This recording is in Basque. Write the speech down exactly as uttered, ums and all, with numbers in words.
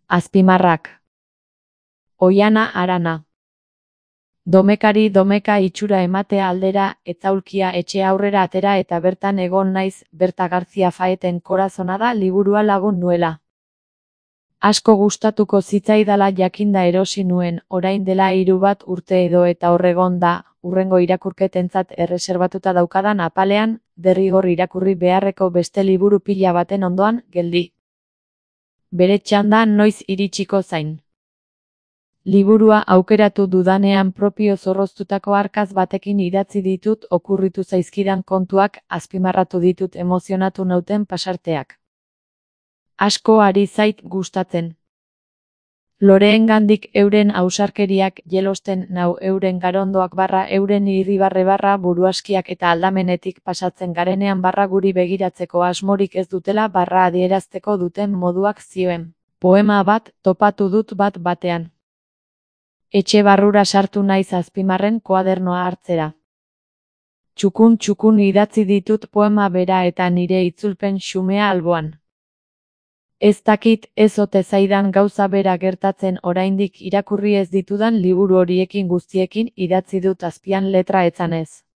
Azpimarrak. Oihana harana. Domekari domeka itxura ematea aldera, etzaulkia etxe aurrera atera eta bertan egon naiz, Berta Garzia Faeten Korazonada liburua lagun nuela. Asko gustatuko zitzaidala jakinda erosi nuen, orain dela hiru bat urte edo eta horregon da, hurrengo irakurketentzat erreserbatuta daukadan apalean, derrigor irakurri beharreko beste liburu pila baten ondoan, geldi. Bere txanda noiz iritsiko zain. Liburua aukeratu dudanean propio zorroztutako arkaz batekin idatzi ditut okurritu zaizkidan kontuak, azpimarratu ditut emozionatu nauten pasarteak. Asko ari zait gustatzen. Loreengandik euren ausarkeriak jelosten nau euren garondoak barra euren irribarre barra buruaskiak eta aldamenetik pasatzen garenean barra guri begiratzeko asmorik ez dutela barra adierazteko duten moduak zioen. Poema bat topatu dut bat batean. Etxe barrura sartu naiz Azpimarren koadernoa hartzera. Txukun txukun idatzi ditut poema bera eta nire itzulpen xumea alboan. Ez dakit ez ote zaidan gauza bera gertatzen oraindik irakurri ez ditudan liburu horiekin guztiekin idatzi dut azpian letra etzanez.